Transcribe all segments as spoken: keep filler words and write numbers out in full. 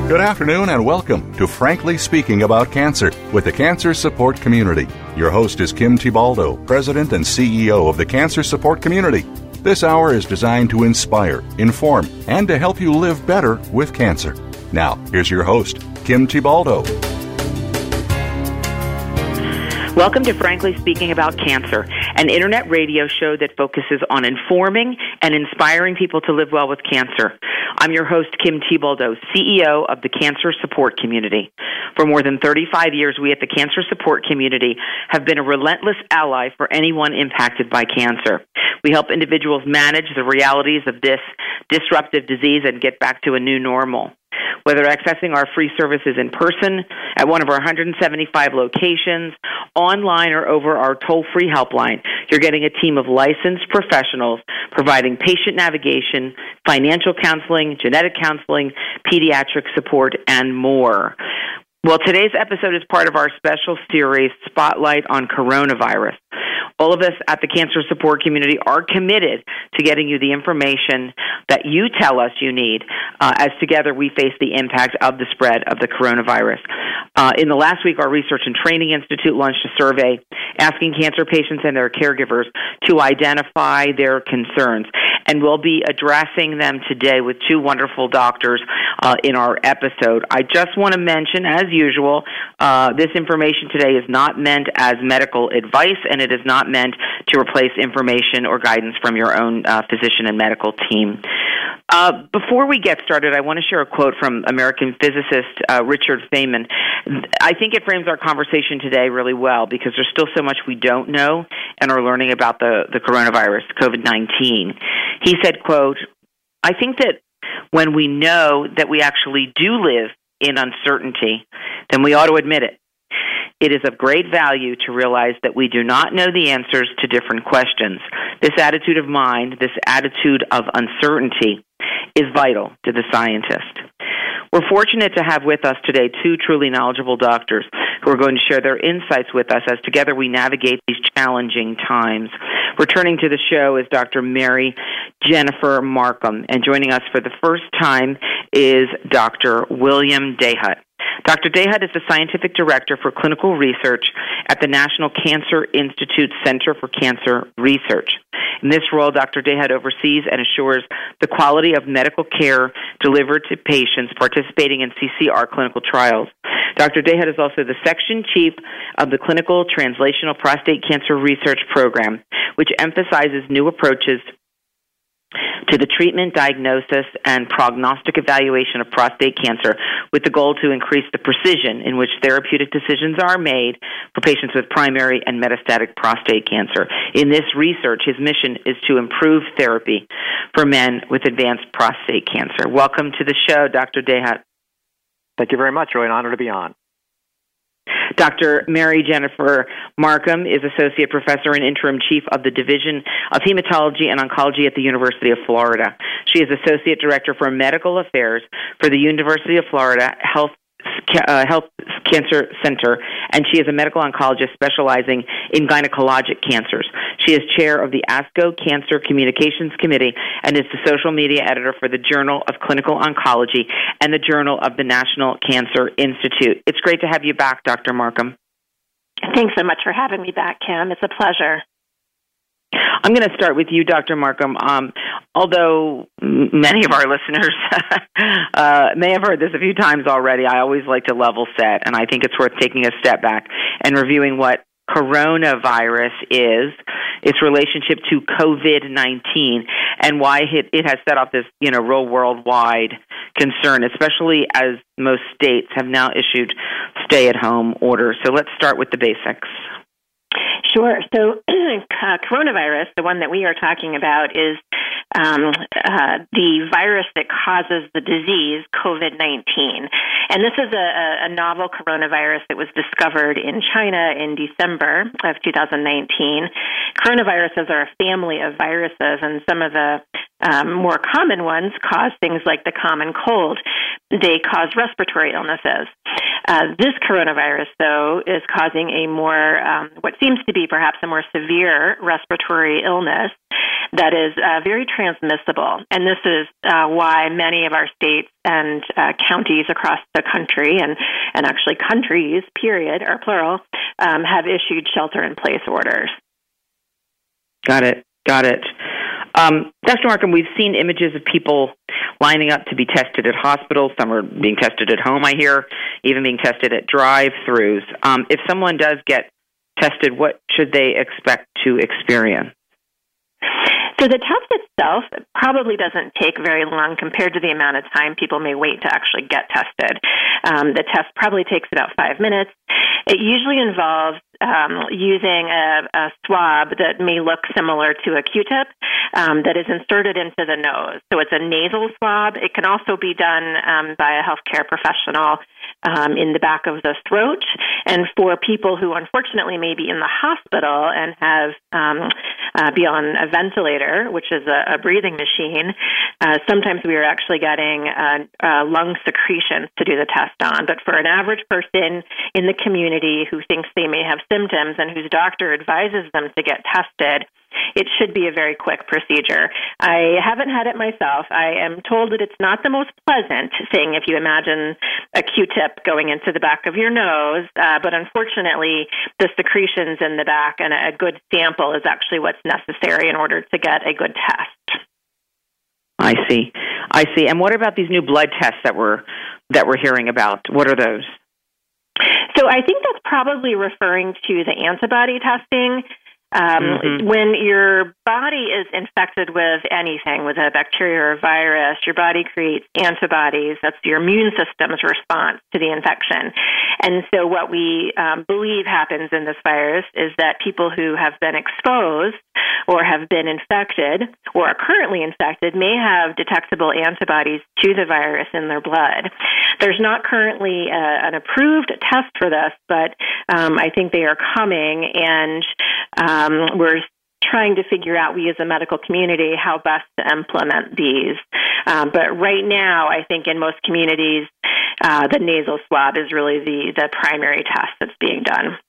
Good afternoon and welcome to Frankly Speaking About Cancer with the Cancer Support Community. Your host is Kim Tibaldo, President and C E O of the Cancer Support Community. This hour is designed to inspire, inform, and to help you live better with cancer. Now, here's your host, Kim Tibaldo. Welcome to Frankly Speaking About Cancer, an internet radio show that focuses on informing and inspiring people to live well with cancer. I'm your host, Kim Tibaldo, C E O of the Cancer Support Community. For more than thirty-five years, we at the Cancer Support Community have been a relentless ally for anyone impacted by cancer. We help individuals manage the realities of this disruptive disease and get back to a new normal. Whether accessing our free services in person, at one of our one hundred seventy-five locations, online, or over our toll-free helpline, you're getting a team of licensed professionals providing patient navigation, financial counseling, genetic counseling, pediatric support, and more. Well, today's episode is part of our special series, Spotlight on Coronavirus. All of us at the Cancer Support Community are committed to getting you the information that you tell us you need uh, as together we face the impact of the spread of the coronavirus. Uh, in the last week, our Research and Training Institute launched a survey asking cancer patients and their caregivers to identify their concerns. And we'll be addressing them today with two wonderful doctors uh, in our episode. I just want to mention, as usual, uh, this information today is not meant as medical advice, and it is not meant to replace information or guidance from your own uh, physician and medical team. Uh, before we get started, I want to share a quote from American physicist uh, Richard Feynman. I think it frames our conversation today really well because there's still so much we don't know and are learning about the, the coronavirus, COVID nineteen. He said, quote, "I think that when we know that we actually do live in uncertainty, then we ought to admit it. It is of great value to realize that we do not know the answers to different questions. This attitude of mind, this attitude of uncertainty, is vital to the scientist." We're fortunate to have with us today two truly knowledgeable doctors who are going to share their insights with us as together we navigate these challenging times. Returning to the show is Doctor Mary Jennifer Markham, and joining us for the first time is Doctor William Dayhut. Doctor Dayhut is the Scientific Director for Clinical Research at the National Cancer Institute Center for Cancer Research. In this role, Doctor Dayhut oversees and assures the quality of medical care delivered to patients participating in C C R clinical trials. Doctor Dayhut is also the Section Chief of the Clinical Translational Prostate Cancer Research Program, which emphasizes new approaches to the treatment, diagnosis, and prognostic evaluation of prostate cancer with the goal to increase the precision in which therapeutic decisions are made for patients with primary and metastatic prostate cancer. In this research, his mission is to improve therapy for men with advanced prostate cancer. Welcome to the show, Doctor Dayhut. Thank you very much. Really an honor to be on. Doctor Mary Jennifer Markham is Associate Professor and Interim Chief of the Division of Hematology and Oncology at the University of Florida. She is Associate Director for Medical Affairs for the University of Florida Health Uh, Health Cancer Center, and she is a medical oncologist specializing in gynecologic cancers. She is chair of the ASCO Cancer Communications Committee and is the social media editor for the Journal of Clinical Oncology and the Journal of the National Cancer Institute. It's great to have you back, Doctor Markham. Thanks so much for having me back, Kim. It's a pleasure. I'm going to start with you, Doctor Markham. Um, although many of our listeners uh, may have heard this a few times already, I always like to level set, and I think it's worth taking a step back and reviewing what coronavirus is, its relationship to COVID nineteen, and why it, it has set off this, you know, real worldwide concern, especially as most states have now issued stay-at-home orders. So let's start with the basics. Sure. So uh, coronavirus, the one that we are talking about, is um, uh, the virus that causes the disease, COVID nineteen. And this is a, a novel coronavirus that was discovered in China in December of two thousand nineteen. Coronaviruses are a family of viruses, and some of the um, more common ones cause things like the common cold. They cause respiratory illnesses. Uh, this coronavirus, though, is causing a more, um, what seems to be perhaps a more severe respiratory illness that is uh, very transmissible. And this is uh, why many of our states and uh, counties across the country, and, and actually countries, period, or plural, um, have issued shelter-in-place orders. Got it. Got it. Um, Doctor Markham, we've seen images of people lining up to be tested at hospitals. Some are being tested at home, I hear, even being tested at drive-thrus. Um, if someone does get tested, what should they expect to experience? So the test itself probably doesn't take very long compared to the amount of time people may wait to actually get tested. Um, the test probably takes about five minutes. It usually involves um, using a, a swab that may look similar to a Q-tip um, that is inserted into the nose. So it's a nasal swab. It can also be done um, by a healthcare professional um, in the back of the throat. And for people who unfortunately may be in the hospital and have um, uh, be on a ventilator, which is a, a breathing machine, uh, sometimes we are actually getting uh, uh, lung secretions to do the test on. But for an average person in the community who thinks they may have symptoms and whose doctor advises them to get tested, it should be a very quick procedure. I haven't had it myself. I am told that it's not the most pleasant thing if you imagine a Q-tip going into the back of your nose, uh, but unfortunately the secretions in the back and a good sample is actually what's necessary in order to get a good test. I see. I see. And what about these new blood tests that we're that we're hearing about? What are those? So I think that's probably referring to the antibody testing. Um, mm-hmm. When your body is infected with anything, with a bacteria or a virus, your body creates antibodies. That's your immune system's response to the infection. And so what we um, believe happens in this virus is that people who have been exposed or have been infected or are currently infected may have detectable antibodies to the virus in their blood. There's not currently a, an approved test for this, but um, I think they are coming, and um, we're trying to figure out, we as a medical community, how best to implement these. Um, but right now, I think in most communities, uh, the nasal swab is really the, the primary test that's being done.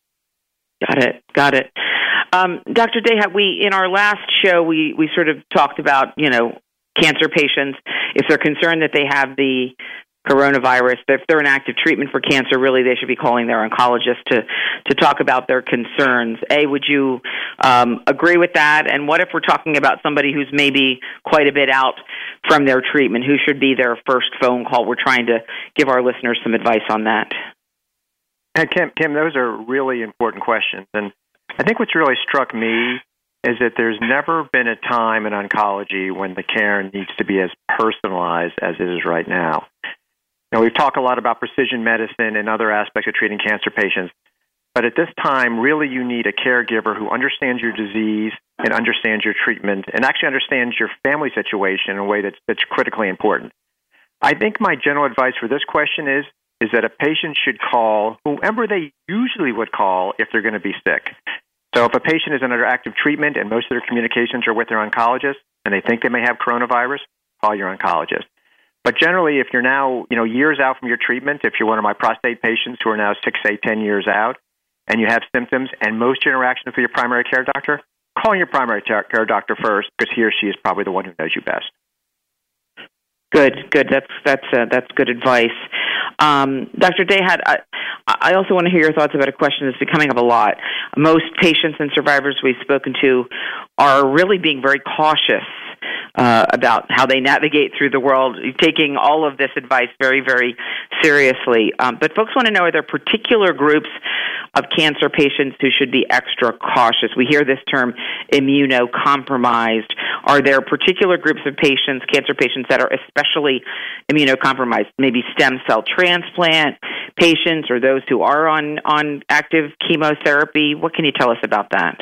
Got it. Got it. Um, Doctor Dehat, we in our last show, we, we sort of talked about, you know, cancer patients, if they're concerned that they have the coronavirus, if they're in active treatment for cancer, really they should be calling their oncologist to, to talk about their concerns. A, would you um, agree with that? And what if we're talking about somebody who's maybe quite a bit out from their treatment? Who should be their first phone call? We're trying to give our listeners some advice on that. Hey, Kim, Kim, those are really important questions. And I think what's really struck me is that there's never been a time in oncology when the care needs to be as personalized as it is right now. Now, we've talked a lot about precision medicine and other aspects of treating cancer patients, but at this time, really you need a caregiver who understands your disease and understands your treatment and actually understands your family situation in a way that's, that's critically important. I think my general advice for this question is, is that a patient should call whoever they usually would call if they're going to be sick. So if a patient is under active treatment and most of their communications are with their oncologist and they think they may have coronavirus, call your oncologist. But generally, if you're now, you know, years out from your treatment, if you're one of my prostate patients who are now six, eight, ten years out, and you have symptoms and most interactions with your primary care doctor, call your primary care doctor first because he or she is probably the one who knows you best. Good, good. That's that's uh, that's good advice. Um, Doctor Dehat, I, I also want to hear your thoughts about a question that's been coming up a lot. Most patients and survivors we've spoken to are really being very cautious uh, about how they navigate through the world, taking all of this advice very, very seriously. Um, but folks want to know, are there particular groups of cancer patients who should be extra cautious? We hear this term immunocompromised. Are there particular groups of patients, cancer patients, that are especially immunocompromised? Maybe stem cell transplant patients or those who are on, on active chemotherapy? What can you tell us about that?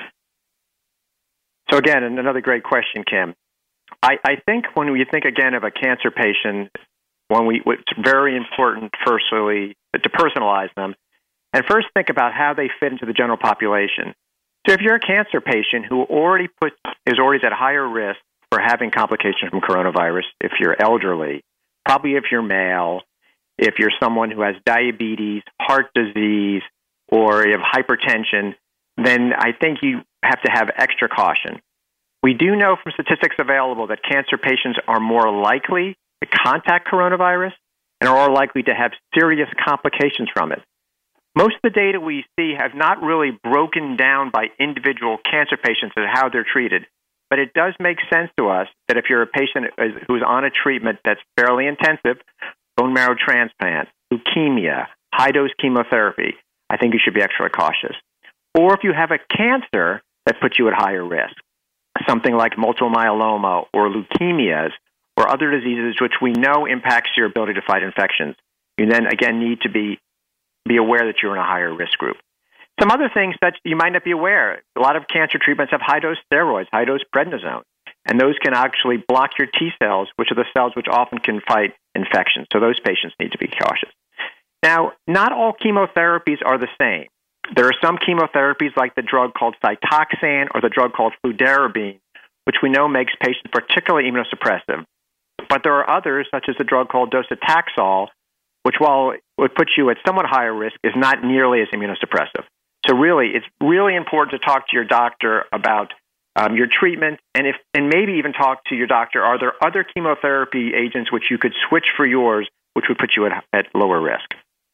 So again, another great question, Kim. I, I think when we think again of a cancer patient, when we, it's very important, firstly, to personalize them, and first think about how they fit into the general population. So if you're a cancer patient who already put, is already at higher risk for having complications from coronavirus, if you're elderly, probably if you're male, if you're someone who has diabetes, heart disease, or you have hypertension, then I think you have to have extra caution. We do know from statistics available that cancer patients are more likely to contact coronavirus and are more likely to have serious complications from it. Most of the data we see have not really broken down by individual cancer patients and how they're treated, but it does make sense to us that if you're a patient who's on a treatment that's fairly intensive, bone marrow transplant, leukemia, high-dose chemotherapy, I think you should be extra cautious. Or if you have a cancer that puts you at higher risk, something like multiple myeloma or leukemias or other diseases which we know impacts your ability to fight infections, you then, again, need to be, be aware that you're in a higher risk group. Some other things that you might not be aware, a lot of cancer treatments have high-dose steroids, high-dose prednisone, and those can actually block your T cells, which are the cells which often can fight infections. So those patients need to be cautious. Now, not all chemotherapies are the same. There are some chemotherapies like the drug called Cytoxan or the drug called fludarabine, which we know makes patients particularly immunosuppressive. But there are others, such as the drug called docetaxel, which, while it would put you at somewhat higher risk, is not nearly as immunosuppressive. So really, it's really important to talk to your doctor about um, your treatment, and if and maybe even talk to your doctor, are there other chemotherapy agents which you could switch for yours, which would put you at, at lower risk?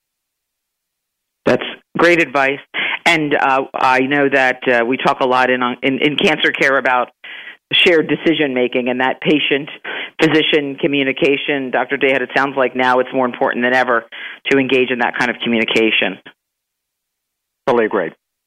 That's great advice. And uh, I know that uh, we talk a lot in, in, in cancer care about shared decision-making and that patient-physician communication. Doctor Dayhat, it sounds like now it's more important than ever to engage in that kind of communication. Totally agree.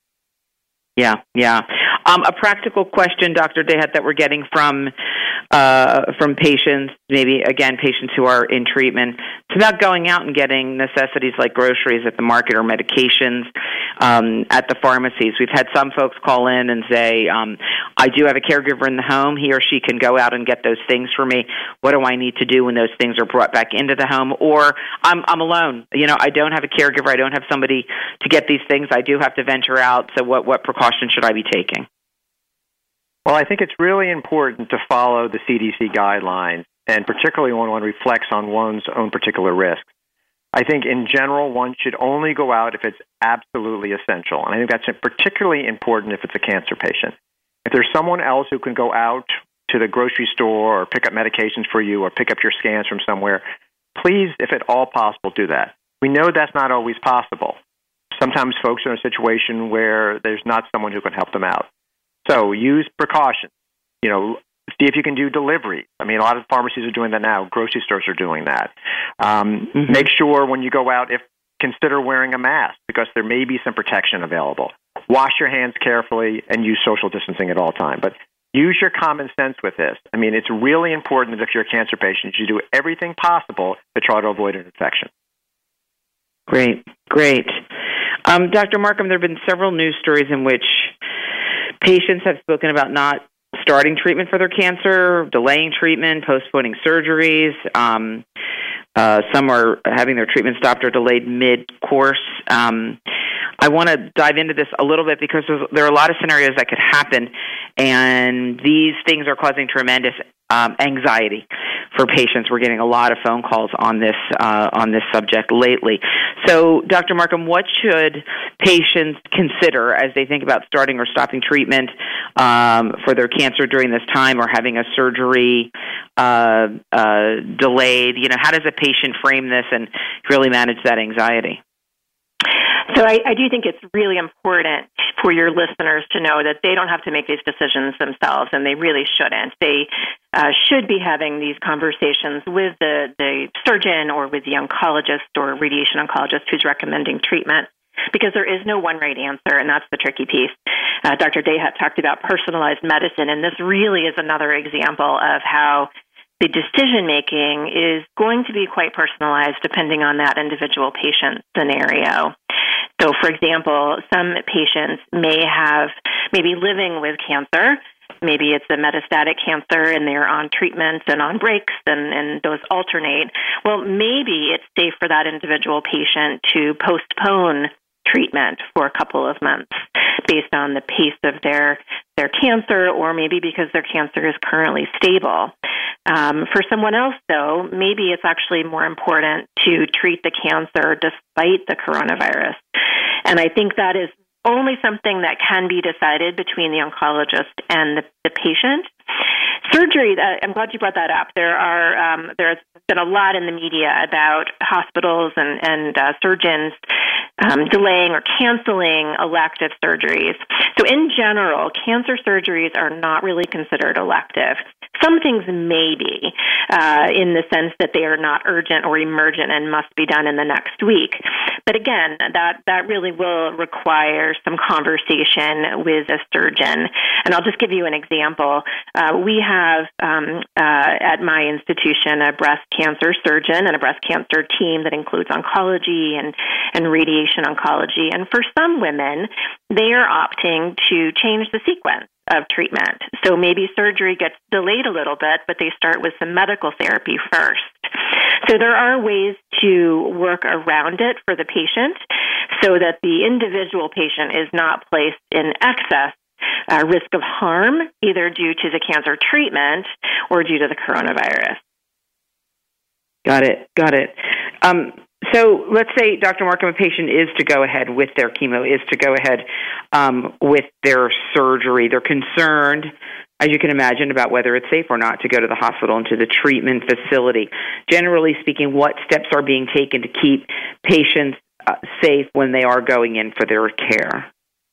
Yeah, yeah. Um, a practical question, Doctor Dayhat, that we're getting from uh, from patients, maybe, again, patients who are in treatment. It's about going out and getting necessities like groceries at the market or medications um, at the pharmacies. We've had some folks call in and say, um, I do have a caregiver in the home. He or she can go out and get those things for me. What do I need to do when those things are brought back into the home? Or I'm, I'm alone. You know, I don't have a caregiver. I don't have somebody to get these things. I do have to venture out. So what, what precautions should I be taking? Well, I think it's really important to follow the C D C guidelines, and particularly when one reflects on one's own particular risks. I think in general, one should only go out if it's absolutely essential. And I think that's particularly important if it's a cancer patient. If there's someone else who can go out to the grocery store or pick up medications for you or pick up your scans from somewhere, please, if at all possible, do that. We know that's not always possible. Sometimes folks are in a situation where there's not someone who can help them out. So use precautions. You know, see if you can do delivery. I mean, a lot of pharmacies are doing that now. Grocery stores are doing that. Um, mm-hmm. Make sure when you go out, if consider wearing a mask because there may be some protection available. Wash your hands carefully and use social distancing at all times. But use your common sense with this. I mean, it's really important that if you're a cancer patient, you do everything possible to try to avoid an infection. Great, great. Um, Doctor Markham, there have been several news stories in which patients have spoken about not starting treatment for their cancer, delaying treatment, postponing surgeries. Um, uh, some are having their treatment stopped or delayed mid-course. Um, I want to dive into this a little bit because there are a lot of scenarios that could happen, and these things are causing tremendous um, anxiety for patients. We're getting a lot of phone calls on this uh, on this subject lately. So, Doctor Markham, what should patients consider as they think about starting or stopping treatment um, for their cancer during this time, or having a surgery uh, uh, delayed? You know, how does a patient frame this and really manage that anxiety? So I, I do think it's really important for your listeners to know that they don't have to make these decisions themselves, and they really shouldn't. They uh, should be having these conversations with the, the surgeon or with the oncologist or radiation oncologist who's recommending treatment, because there is no one right answer, and that's the tricky piece. Uh, Doctor Dayhat talked about personalized medicine, and this really is another example of how the decision-making is going to be quite personalized depending on that individual patient scenario. So, for example, some patients may have maybe living with cancer. Maybe it's a metastatic cancer and they're on treatments and on breaks and, and those alternate. Well, maybe it's safe for that individual patient to postpone treatment for a couple of months based on the pace of their their cancer, or maybe because their cancer is currently stable. Um, for someone else, though, maybe it's actually more important to treat the cancer despite the coronavirus. And I think that is only something that can be decided between the oncologist and the, the patient. Surgery, uh, I'm glad you brought that up. There are um, there's been a lot in the media about hospitals and, and uh, surgeons um, delaying or canceling elective surgeries. So in general, cancer surgeries are not really considered elective. Some things may be, uh, in the sense that they are not urgent or emergent and must be done in the next week. But again, that, that really will require some conversation with a surgeon. And I'll just give you an example. Uh, we have um, uh, at my institution a breast cancer surgeon and a breast cancer team that includes oncology and, and radiation oncology. And for some women, they are opting to change the sequence of treatment. So maybe surgery gets delayed a little bit, but they start with some medical therapy first. So there are ways to work around it for the patient so that the individual patient is not placed in excess uh, risk of harm, either due to the cancer treatment or due to the coronavirus. Got it. Got it. Um, So let's say, Doctor Markham, a patient is to go ahead with their chemo, is to go ahead um, with their surgery. They're concerned, as you can imagine, about whether it's safe or not to go to the hospital and to the treatment facility. Generally speaking, what steps are being taken to keep patients uh, safe when they are going in for their care?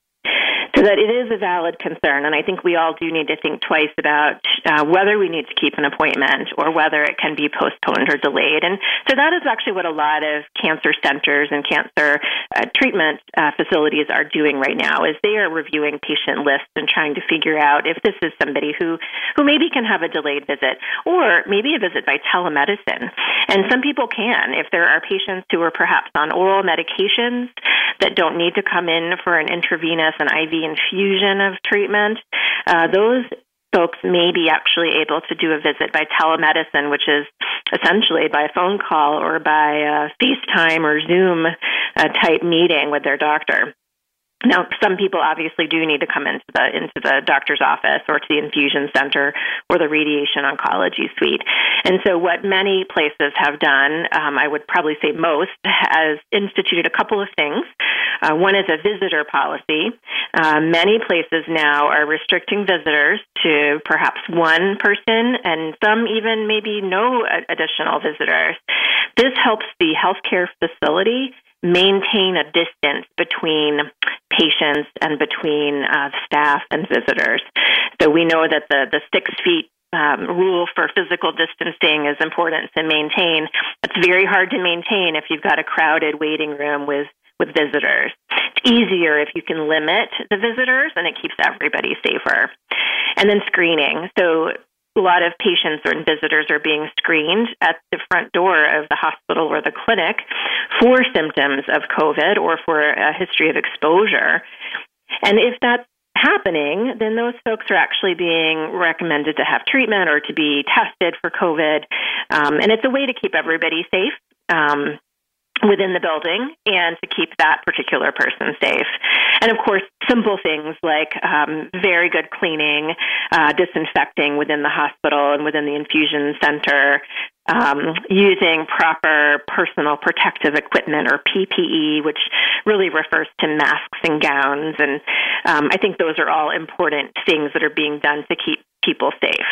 So that it is a valid concern, and I think we all do need to think twice about uh, whether we need to keep an appointment or whether it can be postponed or delayed. And so that is actually what a lot of cancer centers and cancer uh, treatment uh, facilities are doing right now, is they are reviewing patient lists and trying to figure out if this is somebody who, who maybe can have a delayed visit or maybe a visit by telemedicine. And some people can. If there are patients who are perhaps on oral medications that don't need to come in for an intravenous and I V infusion of treatment, uh, those folks may be actually able to do a visit by telemedicine, which is essentially by phone call or by uh, FaceTime or Zoom uh, type meeting with their doctor. Now, some people obviously do need to come into the into the doctor's office or to the infusion center or the radiation oncology suite. And so what many places have done, um, I would probably say most, has instituted a couple of things. Uh, one is a visitor policy. Uh, many places now are restricting visitors to perhaps one person and some even maybe no additional visitors. This helps the healthcare facility maintain a distance between patients and between uh, staff and visitors. So we know that the, the six feet um, rule for physical distancing is important to maintain. It's very hard to maintain if you've got a crowded waiting room with, with visitors. It's easier if you can limit the visitors, and it keeps everybody safer. And then screening. So a lot of patients and visitors are being screened at the front door of the hospital or the clinic for symptoms of COVID or for a history of exposure. And if that's happening, then those folks are actually being recommended to have treatment or to be tested for COVID. Um, and it's a way to keep everybody safe um, within the building and to keep that particular person safe. And of course, simple things like um, very good cleaning, uh, disinfecting within the hospital and within the infusion center, um, using proper personal protective equipment or P P E, which really refers to masks and gowns. And um, I think those are all important things that are being done to keep people safe.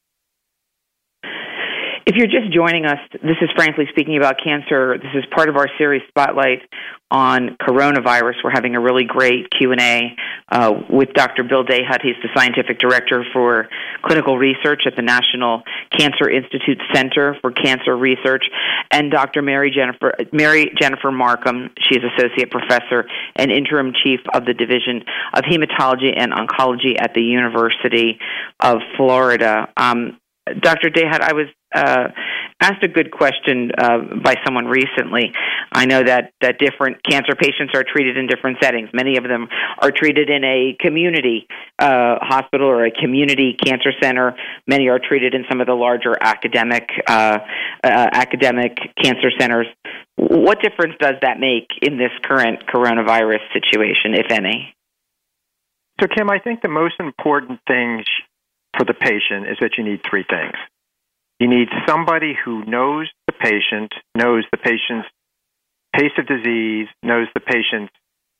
If you're just joining us, this is Frankly Speaking About Cancer. This is part of our series Spotlight on coronavirus. We're having a really great Q and A uh, with Doctor Bill Dayhut. He's the Scientific Director for Clinical Research at the National Cancer Institute Center for Cancer Research, and Doctor Mary Jennifer, Mary Jennifer Markham. She's Associate Professor and Interim Chief of the Division of Hematology and Oncology at the University of Florida. Um, Doctor Dayhut, I was uh, asked a good question uh, by someone recently. I know that, that different cancer patients are treated in different settings. Many of them are treated in a community uh, hospital or a community cancer center. Many are treated in some of the larger academic uh, uh, academic cancer centers. What difference does that make in this current coronavirus situation, if any? So, Kim, I think the most important thing for the patient is that you need three things. You need somebody who knows the patient, knows the patient's pace of disease, knows the patient's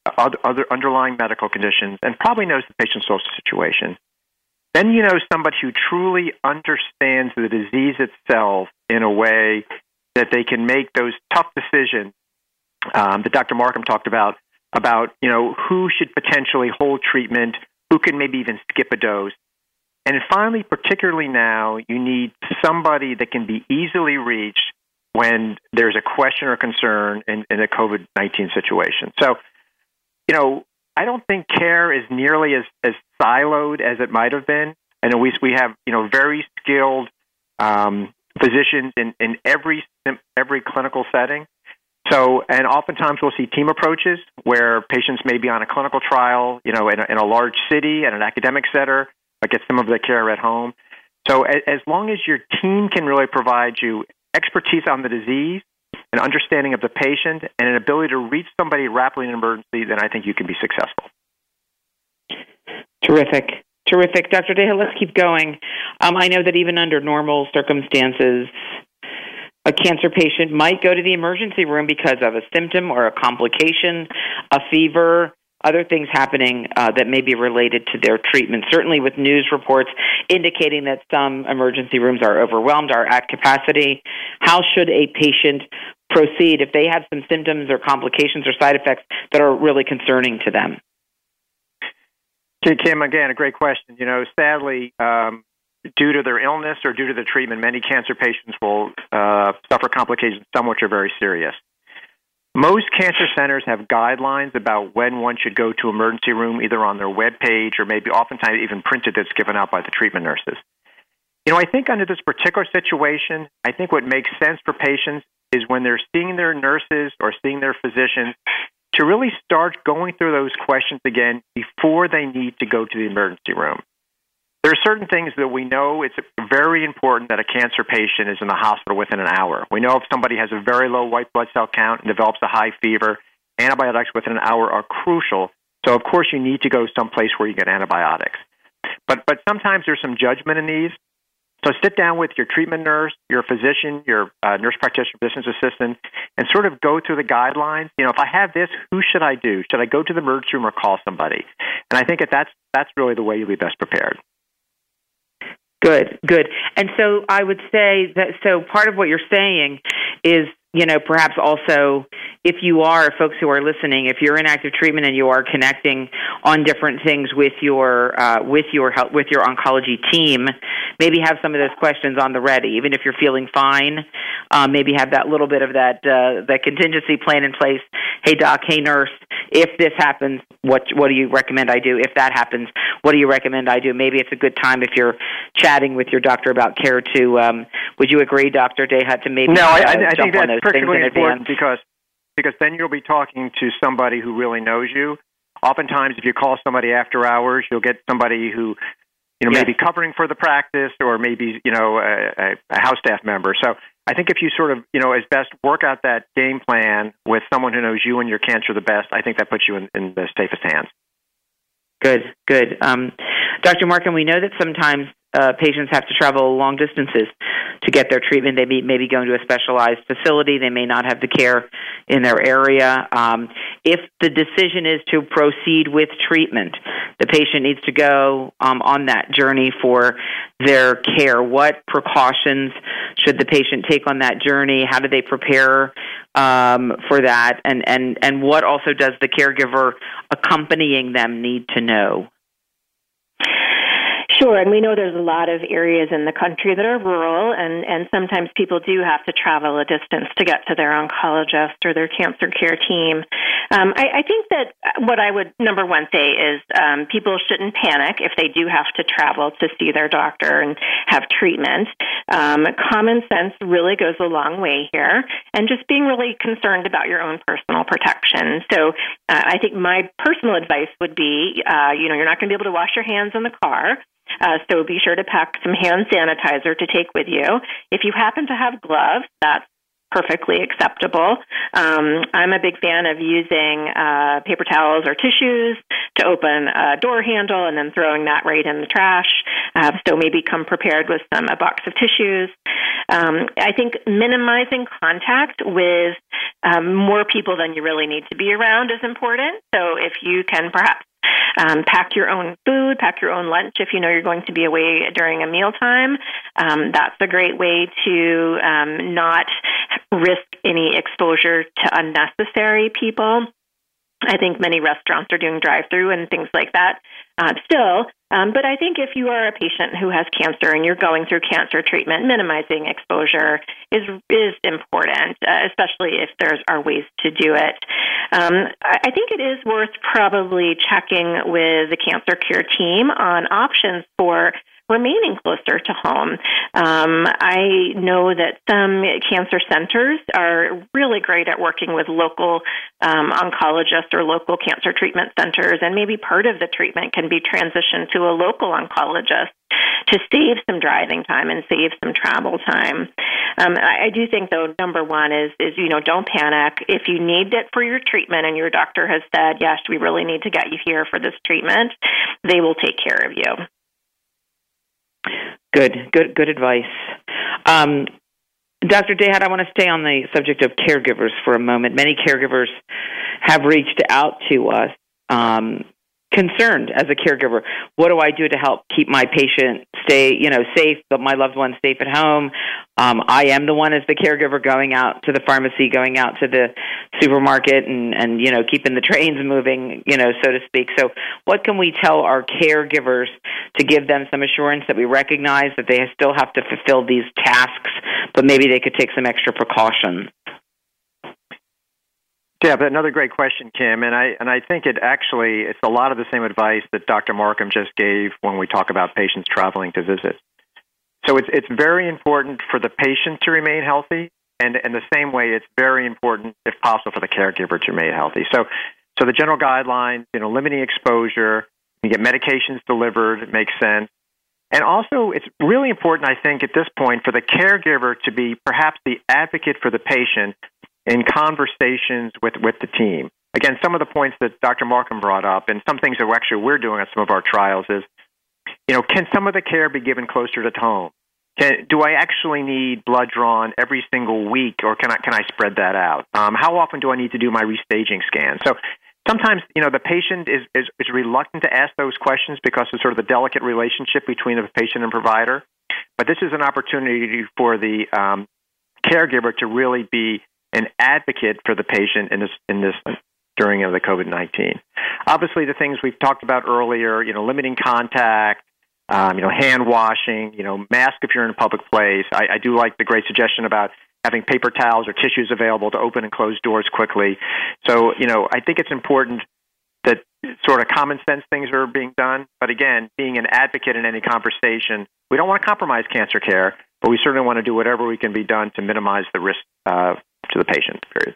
other, other underlying medical conditions, and probably knows the patient's social situation. Then you know somebody who truly understands the disease itself in a way that they can make those tough decisions um, that Doctor Markham talked about, about you know who should potentially hold treatment, who can maybe even skip a dose. And finally, particularly now, you need somebody that can be easily reached when there's a question or concern in, in a COVID nineteen situation. So, you know, I don't think care is nearly as, as siloed as it might have been. I know we, we have, you know, very skilled um, physicians in, in every every clinical setting. So, and oftentimes we'll see team approaches where patients may be on a clinical trial, you know, in a, in a large city, at an academic center, but get some of the care at home. So as, as long as your team can really provide you expertise on the disease, an understanding of the patient, and an ability to reach somebody rapidly in an emergency, then I think you can be successful. Terrific. Terrific. Doctor Deha, let's keep going. Um, I know that even under normal circumstances, a cancer patient might go to the emergency room because of a symptom or a complication, a fever, other things happening uh, that may be related to their treatment. Certainly with news reports indicating that some emergency rooms are overwhelmed, are at capacity. How should a patient proceed if they have some symptoms or complications or side effects that are really concerning to them? Kim, again, a great question. You know, sadly, um, due to their illness or due to the treatment, many cancer patients will uh, suffer complications, some which are very serious. Most cancer centers have guidelines about when one should go to emergency room, either on their web page or maybe oftentimes even printed that's given out by the treatment nurses. You know, I think under this particular situation, I think what makes sense for patients is when they're seeing their nurses or seeing their physicians to really start going through those questions again before they need to go to the emergency room. There are certain things that we know it's very important that a cancer patient is in the hospital within an hour. We know if somebody has a very low white blood cell count and develops a high fever, antibiotics within an hour are crucial. So, of course, you need to go someplace where you get antibiotics. But but sometimes there's some judgment in these. So sit down with your treatment nurse, your physician, your uh, nurse practitioner, business assistant, and sort of go through the guidelines. You know, if I have this, who should I do? Should I go to the emergency room or call somebody? And I think that that's, that's really the way you'll be best prepared. Good, good. And so I would say that, so part of what you're saying is, you know, perhaps also if you are, folks who are listening, if you're in active treatment and you are connecting on different things with your uh, with your health, with your oncology team, maybe have some of those questions on the ready. Even if you're feeling fine, uh, maybe have that little bit of that uh, that contingency plan in place. Hey doc, hey nurse, if this happens, what what do you recommend I do? If that happens, what do you recommend I do? Maybe it's a good time if you're chatting with your doctor about care to. Um, would you agree, Doctor Deha, to maybe no? Uh, I, I think that's particularly important advance? because because then you'll be talking to somebody who really knows you. Oftentimes, if you call somebody after hours, you'll get somebody who you know yes. maybe covering for the practice or maybe you know a, a house staff member. So I think if you sort of you know as best work out that game plan with someone who knows you and your cancer the best, I think that puts you in, in the safest hands. Good, good. Um, Doctor Markham, we know that sometimes uh, patients have to travel long distances to get their treatment. They may, may be going to a specialized facility. They may not have the care in their area. Um, if the decision is to proceed with treatment, the patient needs to go um, on that journey for their care. What precautions should the patient take on that journey? How do they prepare um, for that? And, and, and what also does the caregiver accompanying them need to know? Sure, and we know there's a lot of areas in the country that are rural, and, and sometimes people do have to travel a distance to get to their oncologist or their cancer care team. Um, I, I think that what I would, number one, say is um, people shouldn't panic if they do have to travel to see their doctor and have treatment. Um, common sense really goes a long way here, and just being really concerned about your own personal protection. So uh, I think my personal advice would be, uh, you know, you're not going to be able to wash your hands in the car. Uh, so be sure to pack some hand sanitizer to take with you. If you happen to have gloves, that's perfectly acceptable. Um, I'm a big fan of using uh, paper towels or tissues to open a door handle and then throwing that right in the trash. Uh, so maybe come prepared with some a box of tissues. Um, I think minimizing contact with um, more people than you really need to be around is important. So if you can perhaps Um, pack your own food, pack your own lunch if you know you're going to be away during a mealtime. Um, that's a great way to um, not risk any exposure to unnecessary people. I think many restaurants are doing drive-through and things like that uh, still. Um, but I think if you are a patient who has cancer and you're going through cancer treatment, minimizing exposure is is important, uh, especially if there are ways to do it. Um, I think it is worth probably checking with the cancer care team on options for remaining closer to home. Um, I know that some cancer centers are really great at working with local um, oncologists or local cancer treatment centers, and maybe part of the treatment can be transitioned to a local oncologist to save some driving time and save some travel time. Um, I, I do think, though, number one is, is, you know, don't panic. If you need it for your treatment and your doctor has said, yes, we really need to get you here for this treatment, they will take care of you. Good, good, good advice. Um, Doctor Dayhat, I want to stay on the subject of caregivers for a moment. Many caregivers have reached out to us um, concerned as a caregiver. What do I do to help keep my patient stay, you know, safe, but my loved one safe at home? Um, I am the one as the caregiver going out to the pharmacy, going out to the supermarket and, and, you know, keeping the trains moving, you know, so to speak. So what can we tell our caregivers to give them some assurance that we recognize that they still have to fulfill these tasks, but maybe they could take some extra precautions? Yeah, but another great question, Kim, and I and I think it actually it's a lot of the same advice that Doctor Markham just gave when we talk about patients traveling to visit. So it's it's very important for the patient to remain healthy, and in the same way, it's very important, if possible, for the caregiver to remain healthy. So, so the general guidelines, you know, limiting exposure, you get medications delivered, it makes sense, and also it's really important, I think, at this point, for the caregiver to be perhaps the advocate for the patient in conversations with, with the team. Again, some of the points that Doctor Markham brought up, and some things that we're actually we're doing on some of our trials is, you know, can some of the care be given closer to home? Can, do I actually need blood drawn every single week, or can I can I spread that out? Um, how often do I need to do my restaging scan? So sometimes, you know, the patient is, is, is reluctant to ask those questions because of sort of the delicate relationship between the patient and provider. But this is an opportunity for the um, caregiver to really be an advocate for the patient in this in this during the COVID nineteen. Obviously, the things we've talked about earlier, you know, limiting contact, um, you know, hand washing, you know, mask if you're in a public place. I, I do like the great suggestion about having paper towels or tissues available to open and close doors quickly. So, you know, I think it's important that sort of common sense things are being done. But again, being an advocate in any conversation, we don't want to compromise cancer care, but we certainly want to do whatever we can be done to minimize the risk uh, to the patient, period.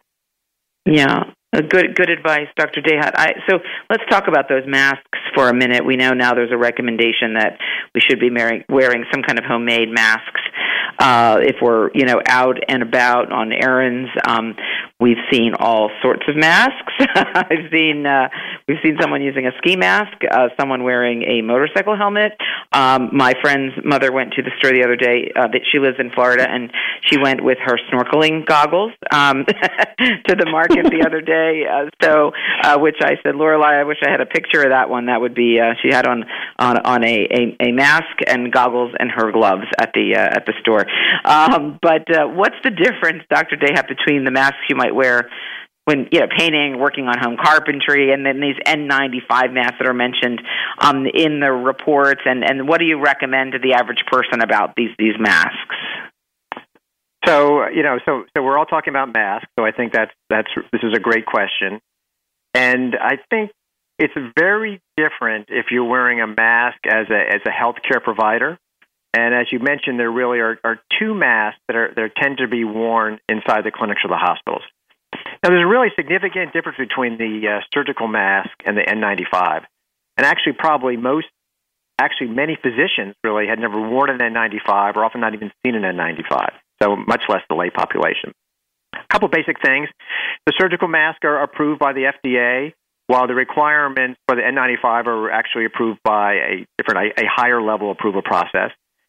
Yeah, good good advice, Doctor Dayhat. I, so let's talk about those masks for a minute. We know now there's a recommendation that we should be wearing, wearing some kind of homemade masks uh, if we're, you know, out and about on errands. Um, we've seen all sorts of masks. I've seen uh, we've seen someone using a ski mask, uh, someone wearing a motorcycle helmet. Um, my friend's mother went to the store the other day. Uh, that she lives in Florida, and she went with her snorkeling goggles um, to the market the other day. Uh, so, uh, which I said, Lorelei, I wish I had a picture of that one. That would be. Uh, she had on on on a, a, a mask and goggles and her gloves at the uh, at the store. Um, but uh, what's the difference, Doctor Dayhat, between the masks you might wear when, you know, painting, working on home carpentry, and then these N ninety-five masks that are mentioned um, in the reports, and, and what do you recommend to the average person about these these masks? So, you know, so so we're all talking about masks, so I think that's that's this is a great question. And I think it's very different if you're wearing a mask as a as a healthcare provider. And as you mentioned, there really are, are two masks that are that tend to be worn inside the clinics or the hospitals. Now, there's a really significant difference between the uh, surgical mask and the N ninety-five. And actually, probably most, actually many physicians really had never worn an N ninety-five or often not even seen an N ninety-five, so much less the lay population. A couple basic things. The surgical masks are approved by the F D A, while the requirements for the N ninety-five are actually approved by a different, a, a higher level approval process.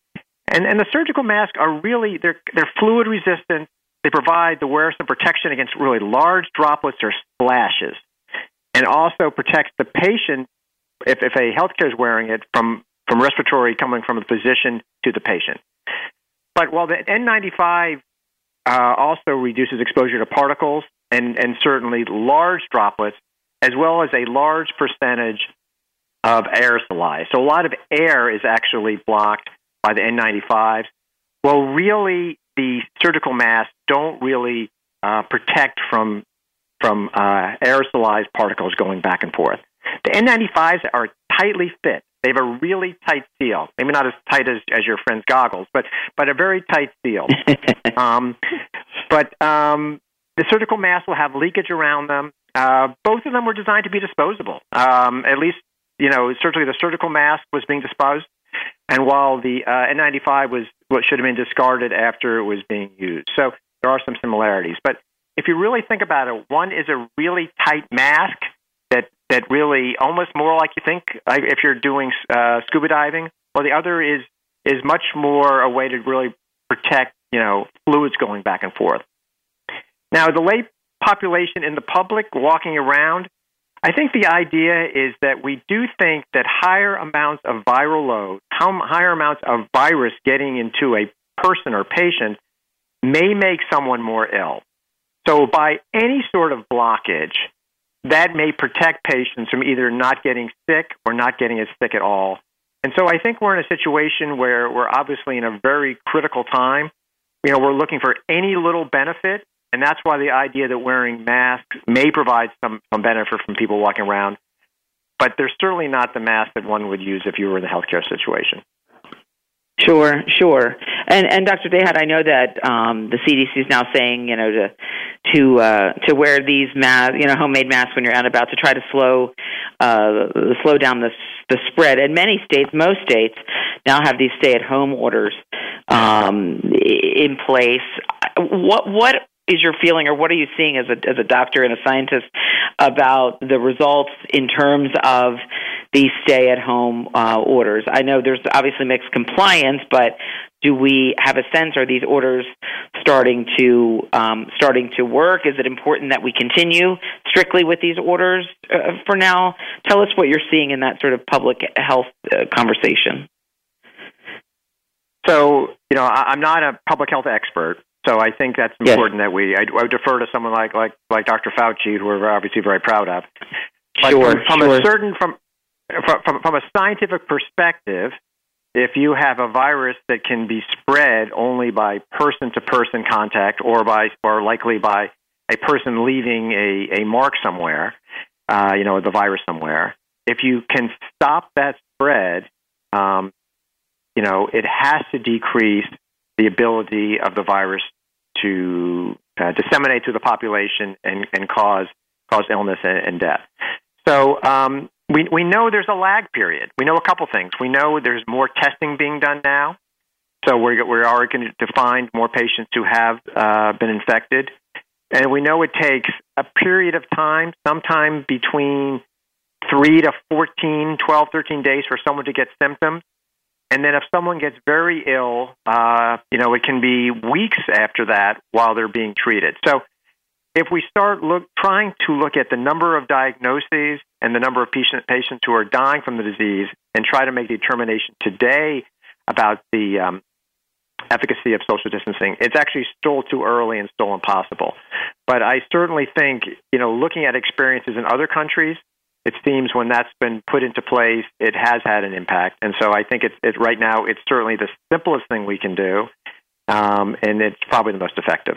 And and the surgical masks are really, they're, they're fluid resistant. They provide the wearer some protection against really large droplets or splashes, and also protects the patient, if, if a healthcare is wearing it, from, from respiratory coming from the physician to the patient. But while the N ninety-five uh, also reduces exposure to particles and, and certainly large droplets, as well as a large percentage of aerosolize. So a lot of air is actually blocked by the N ninety-fives. Well, really, the surgical masks don't really uh, protect from from uh, aerosolized particles going back and forth. The N ninety-fives are tightly fit. They have a really tight seal. Maybe not as tight as, as your friend's goggles, but but a very tight seal. um, but um, the surgical masks will have leakage around them. Uh, both of them were designed to be disposable. Um, at least, you know, certainly the surgical mask was being disposed, and while the uh, N ninety-five was what should have been discarded after it was being used. So there are some similarities. But if you really think about it, one is a really tight mask that that really almost more like you think uh, if you're doing uh, scuba diving, while the other is is much more a way to really protect, you know, fluids going back and forth. Now, the lay population in the public walking around, I think the idea is that we do think that higher amounts of viral load, higher amounts of virus getting into a person or patient may make someone more ill. So by any sort of blockage, that may protect patients from either not getting sick or not getting as sick at all. And so I think we're in a situation where we're obviously in a very critical time. You know, we're looking for any little benefit, and that's why the idea that wearing masks may provide some, some benefit from people walking around. But they're certainly not the mask that one would use if you were in a healthcare situation. Sure, sure. And and Doctor Dayhat, I know that um, the C D C is now saying, you know, to to uh, to wear these masks, you know, homemade masks when you're out and about to try to slow uh, slow down the the spread. And many states, most states, now have these stay-at-home orders um, in place. What what is your feeling, or what are you seeing as a as a doctor and a scientist about the results in terms of these stay-at-home uh, orders? I know there's obviously mixed compliance, but do we have a sense, are these orders starting to um, starting to work? Is it important that we continue strictly with these orders uh, for now? Tell us what you're seeing in that sort of public health uh, conversation. So, you know, I, I'm not a public health expert, so I think that's important yes. that we, I, I would defer to someone like, like, like Doctor Fauci, who we're obviously very proud of. But sure, from, from sure. a certain, from, from, from a scientific perspective, if you have a virus that can be spread only by person-to-person contact or by, or likely by a person leaving a, a mark somewhere, uh, you know, the virus somewhere, if you can stop that spread, um, you know, it has to decrease the ability of the virus to uh, disseminate through the population and, and cause cause illness and, and death. So um, we we know there's a lag period. We know a couple things. We know there's more testing being done now, so we're we're already going to find more patients who have uh, been infected, and we know it takes a period of time, sometime between three to fourteen, twelve, thirteen days for someone to get symptoms. And then if someone gets very ill, uh, you know, it can be weeks after that while they're being treated. So if we start look, trying to look at the number of diagnoses and the number of patient, patients who are dying from the disease and try to make a determination today about the um, efficacy of social distancing, it's actually still too early and still impossible. But I certainly think, you know, looking at experiences in other countries, it seems when that's been put into place, it has had an impact. And so I think it's it, right now it's certainly the simplest thing we can do, um, and it's probably the most effective.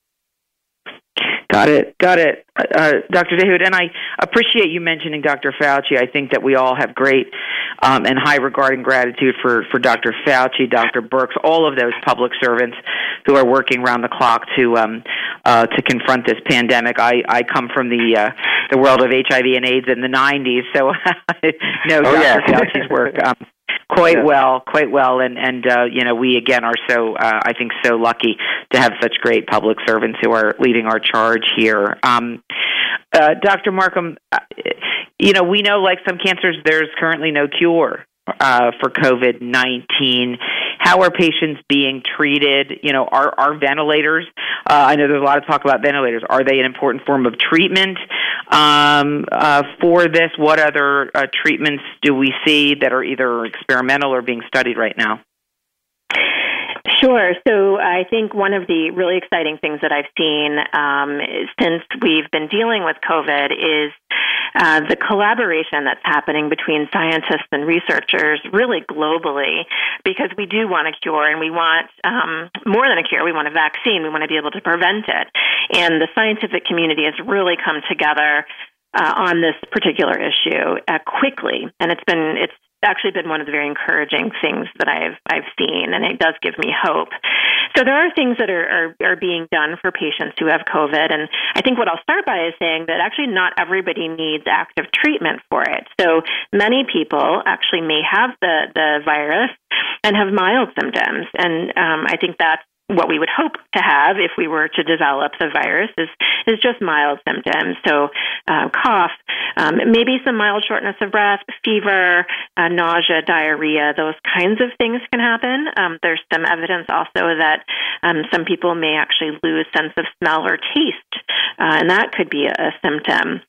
Got it. Got it. Uh, Doctor Dayhat, and I appreciate you mentioning Doctor Fauci. I think that we all have great um, and high regard and gratitude for, for Doctor Fauci, Doctor Birx, all of those public servants who are working around the clock to um, uh, to confront this pandemic. I, I come from the uh, the world of H I V and AIDS in the nineties, so I know oh, Doctor Yeah. Fauci's work um, quite yeah. well, quite well, and and uh, you know, we again are so uh, I think so lucky to have such great public servants who are leading our charge here. Um, uh, Doctor Markham, uh, you know, we know like some cancers, there's currently no cure uh, for COVID nineteen. how are patients being treated? You know, are, are ventilators, uh, I know there's a lot of talk about ventilators, are they an important form of treatment um, uh, for this? What other uh, treatments do we see that are either experimental or being studied right now? Sure. So I think one of the really exciting things that I've seen um, since we've been dealing with COVID is uh, the collaboration that's happening between scientists and researchers really globally, because we do want a cure, and we want um, more than a cure. We want a vaccine. We want to be able to prevent it. And the scientific community has really come together uh, on this particular issue uh, quickly, and it's been it's actually been one of the very encouraging things that I've I've seen, and it does give me hope. So there are things that are, are, are being done for patients who have COVID, and I think what I'll start by is saying that actually not everybody needs active treatment for it. So many people actually may have the, the virus and have mild symptoms, and um, I think that's what we would hope to have if we were to develop the virus is, is just mild symptoms. So uh, cough, um, maybe some mild shortness of breath, fever, uh, nausea, diarrhea, those kinds of things can happen. Um, there's some evidence also that um, some people may actually lose sense of smell or taste, uh, and that could be a, a symptom.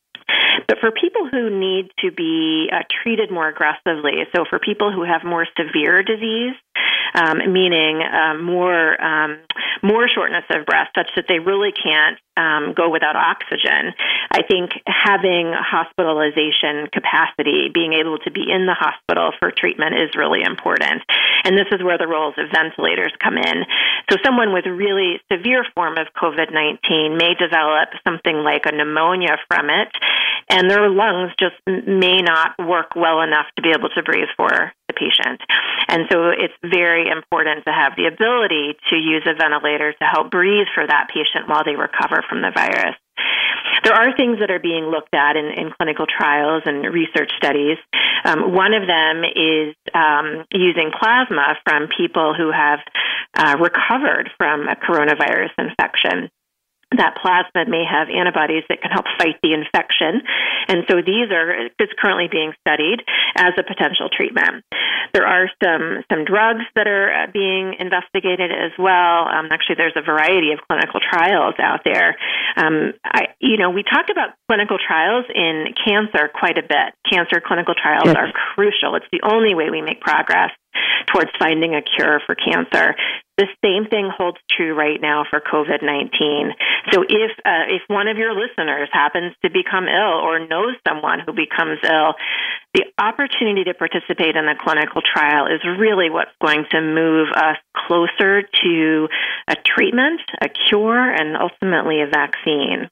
But for people who need to be uh, treated more aggressively, so for people who have more severe disease, um, meaning um, more um, more shortness of breath, such that they really can't um, go without oxygen, I think having hospitalization capacity, being able to be in the hospital for treatment is really important. And this is where the roles of ventilators come in. So someone with a really severe form of COVID nineteen may develop something like a pneumonia from it, and their lungs just may not work well enough to be able to breathe for the patient. And so it's very important to have the ability to use a ventilator to help breathe for that patient while they recover from the virus. There are things that are being looked at in, in clinical trials and research studies. Um, one of them is um, using plasma from people who have uh, recovered from a coronavirus infection. That plasma may have antibodies that can help fight the infection. And so these are it's currently being studied as a potential treatment. There are some, some drugs that are being investigated as well. Um, actually, there's a variety of clinical trials out there. Um, I, you know, we talk about clinical trials in cancer quite a bit. Cancer clinical trials yes. are crucial. It's the only way we make progress towards finding a cure for cancer. The same thing holds true right now for COVID nineteen. So if uh, if one of your listeners happens to become ill or knows someone who becomes ill, the opportunity to participate in a clinical trial is really what's going to move us closer to a treatment, a cure, and ultimately a vaccine.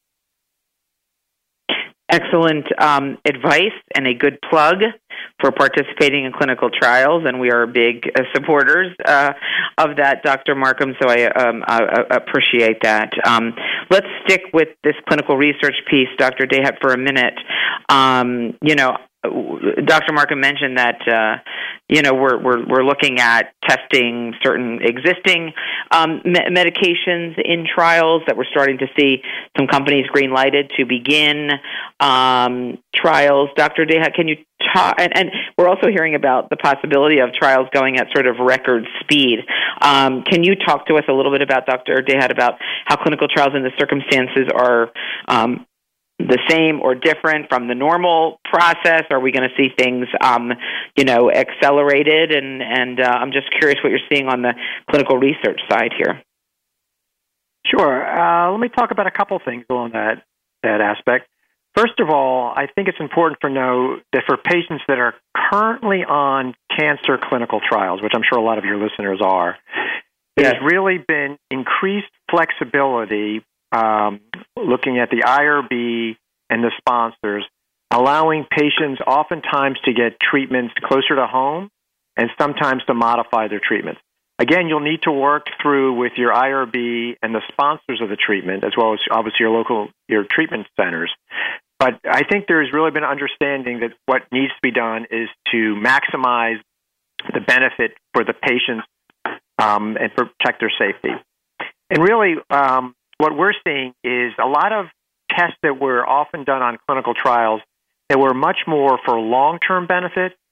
Excellent um, advice and a good plug for participating in clinical trials, and we are big uh, supporters uh, of that, Doctor Markham, so I, um, I, I appreciate that. Um, let's stick with this clinical research piece, Doctor Dehat, for a minute. Um, you know, Doctor Markham mentioned that uh, you know we're we're we're looking at testing certain existing um, me- medications in trials, that we're starting to see some companies green lighted to begin um, trials. Doctor Dehat, can you talk? And, and we're also hearing about the possibility of trials going at sort of record speed. Um, can you talk to us a little bit about, Doctor Dehat, about how clinical trials in the circumstances are Um, the same or different from the normal process? Are we going to see things, um, you know, accelerated? And, and uh, I'm just curious what you're seeing on the clinical research side here. Sure. Uh, let me talk about a couple things along that, that aspect. First of all, I think it's important to know that for patients that are currently on cancer clinical trials, which I'm sure a lot of your listeners are, yes. there's really been increased flexibility Um, looking at the I R B and the sponsors, allowing patients oftentimes to get treatments closer to home and sometimes to modify their treatments. Again, you'll need to work through with your I R B and the sponsors of the treatment, as well as obviously your local your treatment centers. But I think there's really been understanding that what needs to be done is to maximize the benefit for the patients um, and protect their safety. And really, um, what we're seeing is a lot of tests that were often done on clinical trials that were much more for long-term benefit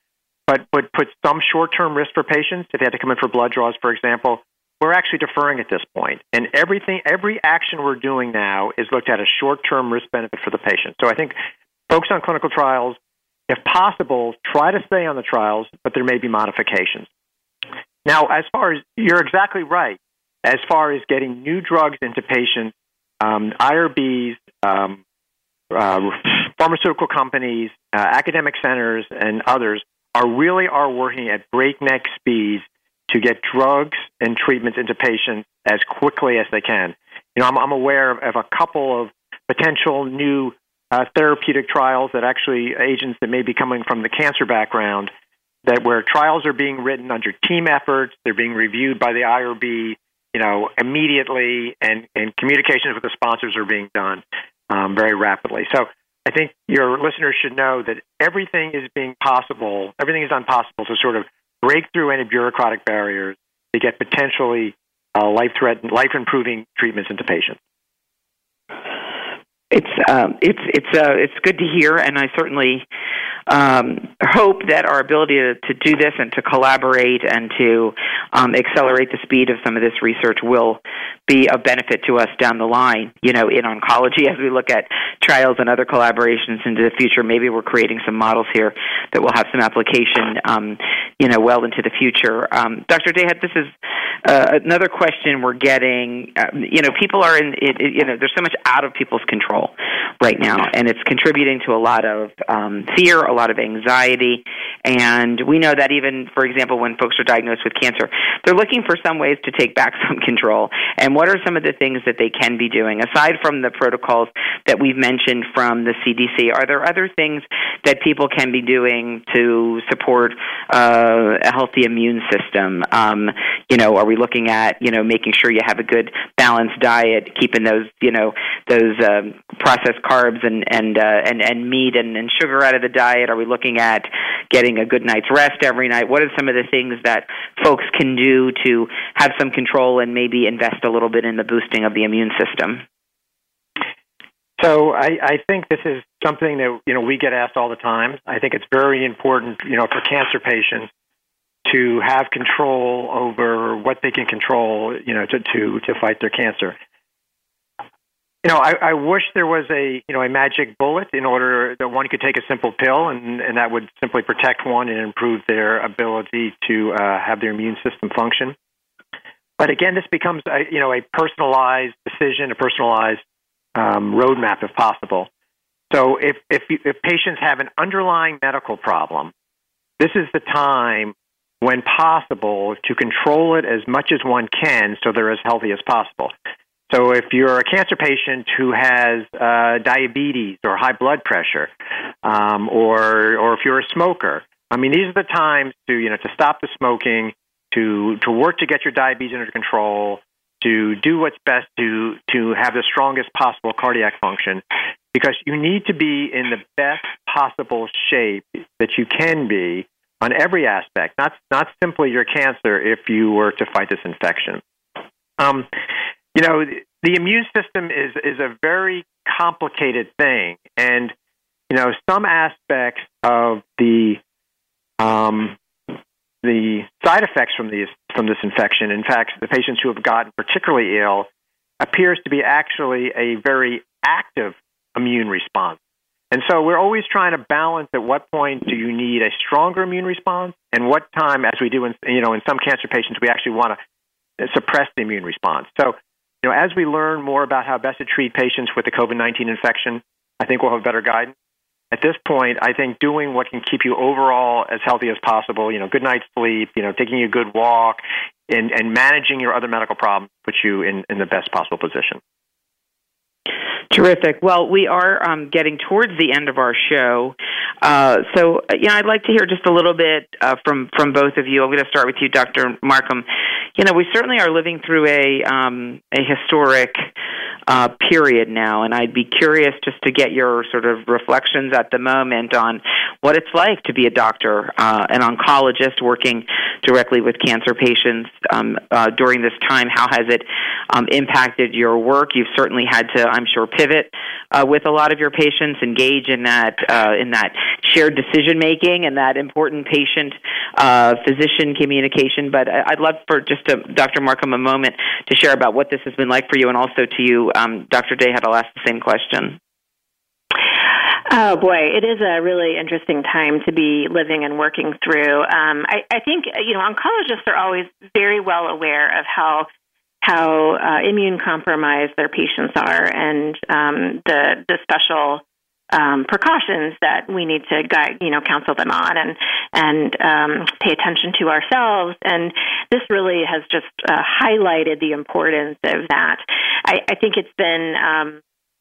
but but put some short-term risk for patients. If they had to come in for blood draws, for example, we're actually deferring at this point. And everything, every action we're doing now is looked at a short-term risk benefit for the patient. So I think folks on clinical trials, if possible, try to stay on the trials, but there may be modifications. Now, as far as, you're exactly right, as far as getting new drugs into patients, um, I R Bs, um, uh, pharmaceutical companies, uh, academic centers, and others are really are working at breakneck speeds to get drugs and treatments into patients as quickly as they can. You know, I'm, I'm aware of, of a couple of potential new uh, therapeutic trials that actually agents that may be coming from the cancer background, that where trials are being written under team efforts, they're being reviewed by the I R B, you know, immediately, and, and communications with the sponsors are being done um, very rapidly. So I think your listeners should know that everything is being possible, everything is done possible to sort of break through any bureaucratic barriers to get potentially uh, life-threatening, life-improving treatments into patients. It's um, it's it's uh, it's good to hear, and I certainly um, hope that our ability to, to do this and to collaborate and to um, accelerate the speed of some of this research will be a benefit to us down the line. You know, in oncology, as we look at trials and other collaborations into the future, maybe we're creating some models here that will have some application, um, you know, well into the future. Um, Doctor Dayhat, this is uh, another question we're getting. Uh, you know, people are in, it, it, you know, there's so much out of people's control right now, and it's contributing to a lot of um, fear, a lot of anxiety, and we know that even, for example, when folks are diagnosed with cancer, they're looking for some ways to take back some control. And what are some of the things that they can be doing? Aside from the protocols that we've mentioned from the C D C, are there other things that people can be doing to support uh, a healthy immune system? Um, you know, are we looking at, you know, making sure you have a good balanced diet, keeping those, you know, those um, processed carbs and and, uh, and and meat and, and sugar out of the diet? Are we looking at getting a good night's rest every night? What are some of the things that folks can do to have some control and maybe invest a little bit in the boosting of the immune system? So I, I think this is something that, you know, we get asked all the time. I think it's very important, you know, for cancer patients to have control over what they can control, you know, to to, to fight their cancer. You know, I, I wish there was a, you know, a magic bullet in order that one could take a simple pill and, and that would simply protect one and improve their ability to uh, have their immune system function. But again, this becomes, a, you know, a personalized decision, a personalized um, roadmap if possible. So if if, you, if patients have an underlying medical problem, this is the time, when possible, to control it as much as one can so they're as healthy as possible. So if you're a cancer patient who has uh, diabetes or high blood pressure, um, or or if you're a smoker, I mean, these are the times to, you know, to stop the smoking, to to work to get your diabetes under control, to do what's best to to have the strongest possible cardiac function, because you need to be in the best possible shape that you can be on every aspect, not not simply your cancer, if you were to fight this infection. Um, you know, the immune system is is a very complicated thing, and you know, some aspects of the um, the side effects from these from this infection, in fact, the patients who have gotten particularly ill, appears to be actually a very active immune response. And so we're always trying to balance at what point do you need a stronger immune response, and what time, as we do in, you know, in some cancer patients, we actually want to suppress the immune response. So, you know, as we learn more about how best to treat patients with the COVID nineteen infection, I think we'll have better guidance. At this point, I think doing what can keep you overall as healthy as possible, you know, good night's sleep, you know, taking a good walk, and, and managing your other medical problems puts you in, in the best possible position. Terrific. Well, we are um, getting towards the end of our show. Uh, so, you know, I'd like to hear just a little bit uh, from, from both of you. I'm going to start with you, Doctor Markham. You know, we certainly are living through a um, a historic uh, period now, and I'd be curious just to get your sort of reflections at the moment on what it's like to be a doctor, uh, an oncologist working directly with cancer patients um, uh, during this time. How has it um, impacted your work? You've certainly had to, I'm sure, pivot uh, with a lot of your patients, engage in that uh, in that shared decision making and that important patient uh, physician communication. But I'd love for just to, Doctor Markham, a moment to share about what this has been like for you, and also to you, um, Doctor Dayhat, I'll ask the same question. Oh, boy, it is a really interesting time to be living and working through. Um, I, I think, you know, oncologists are always very well aware of how how uh, immune compromised their patients are, and um, the the special um, precautions that we need to guide, you know, counsel them on, and and um, pay attention to ourselves. And this really has just uh, highlighted the importance of that. I, I think it's been um,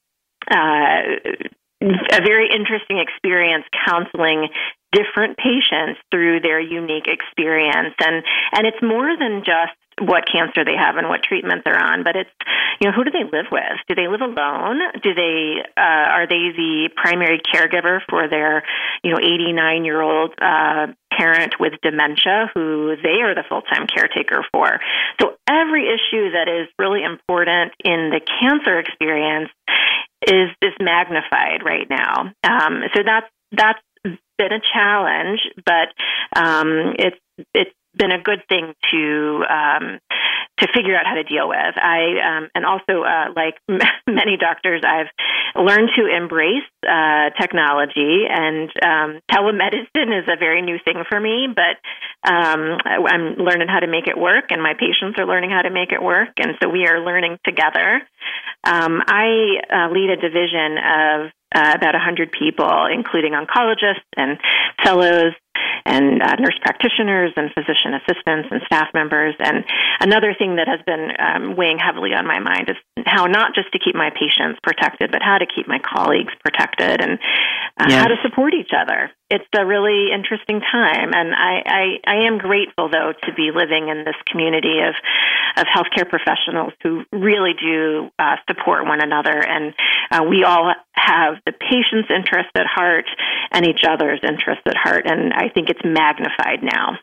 uh, a very interesting experience counseling different patients through their unique experience, and and it's more than just what cancer they have and what treatment they're on, but it's, you know, who do they live with? Do they live alone? Do they, uh, are they the primary caregiver for their, you know, eighty-nine-year-old uh, parent with dementia who they are the full-time caretaker for? So every issue that is really important in the cancer experience is, is magnified right now. Um, so that's, that's been a challenge, but um, it's, it's, been a good thing to um, to figure out how to deal with. I um, and also, uh, like m- many doctors, I've learned to embrace uh, technology, and um, telemedicine is a very new thing for me, but um, I'm learning how to make it work, and my patients are learning how to make it work, and so we are learning together. Um, I uh, lead a division of uh, about one hundred people, including oncologists and fellows, and uh, nurse practitioners and physician assistants and staff members. And another thing that has been um, weighing heavily on my mind is how not just to keep my patients protected, but how to keep my colleagues protected, and uh, yes. how to support each other. It's a really interesting time, and I, I, I am grateful, though, to be living in this community of, of healthcare professionals who really do uh, support one another, and uh, we all have the patient's interest at heart and each other's interest at heart, and I think it's magnified now.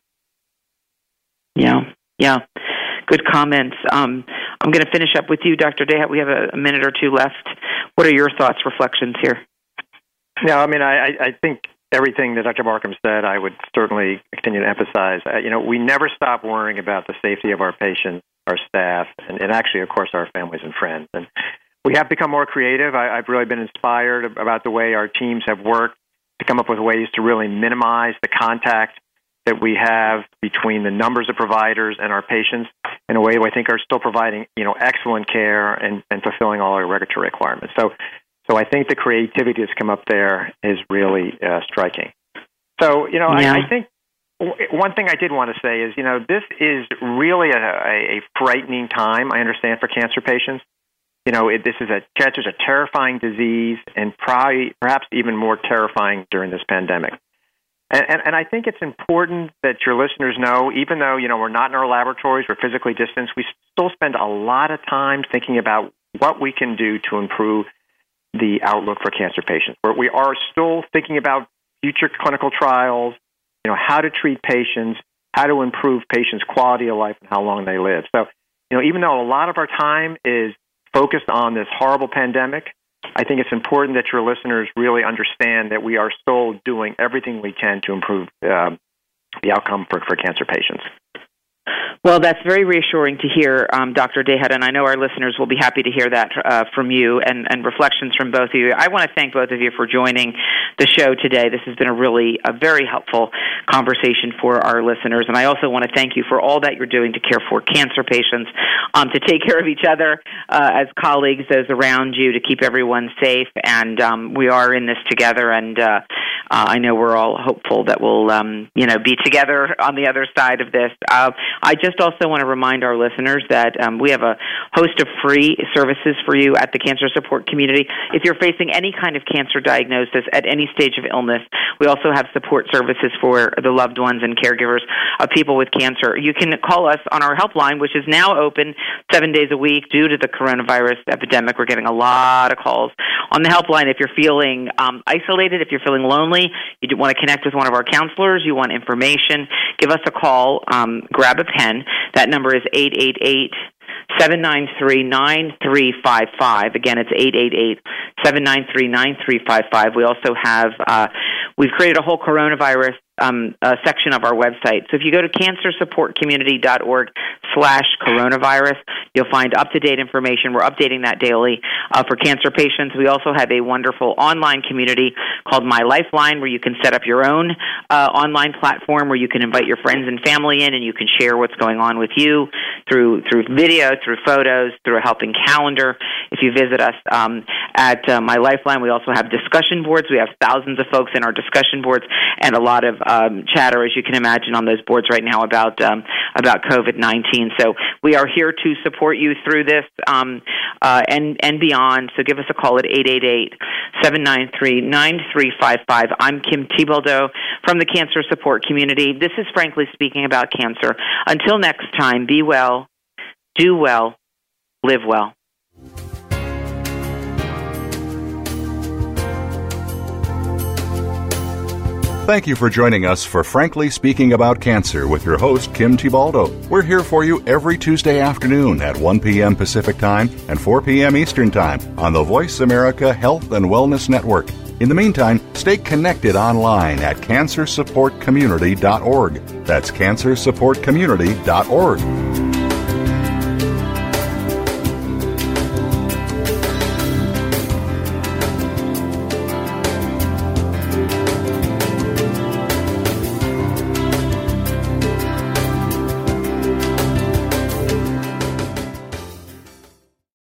Yeah, yeah. Good comments. Um, I'm going to finish up with you, Doctor Dayhat. We have a, a minute or two left. What are your thoughts, reflections here? No, I mean, I, I think everything that Doctor Markham said, I would certainly continue to emphasize. Uh, you know, we never stop worrying about the safety of our patients, our staff, and, and actually, of course, our families and friends. And we have become more creative. I, I've really been inspired about the way our teams have worked to come up with ways to really minimize the contact that we have between the numbers of providers and our patients in a way that I think are still providing, you know, excellent care and, and fulfilling all our regulatory requirements. So, so I think the creativity that's come up there is really uh, striking. So, you know, yeah. I, I think w- one thing I did want to say is, you know, this is really a, a, a frightening time, I understand, for cancer patients. You know, it, this is a cancer is a terrifying disease, and probably, perhaps even more terrifying during this pandemic. And, and, and I think it's important that your listeners know, even though, you know, we're not in our laboratories, we're physically distanced, we still spend a lot of time thinking about what we can do to improve the outlook for cancer patients. We're, we are still thinking about future clinical trials, you know, how to treat patients, how to improve patients' quality of life and how long they live. So, you know, even though a lot of our time is focused on this horrible pandemic, I think it's important that your listeners really understand that we are still doing everything we can to improve uh, the outcome for, for cancer patients. Well, that's very reassuring to hear, um, Doctor Dayhat, and I know our listeners will be happy to hear that uh, from you and, and reflections from both of you. I want to thank both of you for joining the show today. This has been a really a very helpful conversation for our listeners, and I also want to thank you for all that you're doing to care for cancer patients, um, to take care of each other uh, as colleagues, those around you, to keep everyone safe, and um, we are in this together, and uh, uh, I know we're all hopeful that we'll um, you know, be together on the other side of this. Uh, I just also want to remind our listeners that um, we have a host of free services for you at the Cancer Support Community. If you're facing any kind of cancer diagnosis at any stage of illness. We also have support services for the loved ones and caregivers of people with cancer. You can call us on our helpline, which is now open seven days a week due to the coronavirus epidemic. We're getting a lot of calls on the helpline. If you're feeling um, isolated, if you're feeling lonely, you do want to connect with one of our counselors, you want information, give us a call, um, grab a pen. That number is eight eight eight, seven nine three, nine three five five. Again, it's eight eight eight, seven nine three, nine three five five. We also have, uh, we've created a whole coronavirus um, uh, section of our website. So if you go to cancer support community dot org slash coronavirus, you'll find up-to-date information. We're updating that daily uh, for cancer patients. We also have a wonderful online community called My Lifeline, where you can set up your own uh, online platform where you can invite your friends and family in, and you can share what's going on with you through through video, through photos, through a helping calendar. If you visit us um, at uh, My Lifeline, we also have discussion boards. We have thousands of folks in our discussion boards and a lot of um, chatter, as you can imagine, on those boards right now about um, about COVID nineteen. So we are here to support you through this um, uh, and, and beyond. So give us a call at eight eight eight, seven nine three, nine three five five. I'm Kim Thiboldeaux from the Cancer Support Community. This is Frankly Speaking About Cancer. Until next time, be well, do well, live well. Thank you for joining us for Frankly Speaking About Cancer with your host, Kim Thiboldeaux. We're here for you every Tuesday afternoon at one p.m. Pacific Time and four p.m. Eastern Time on the Voice America Health and Wellness Network. In the meantime, stay connected online at cancer support community dot org. That's cancer support community dot org.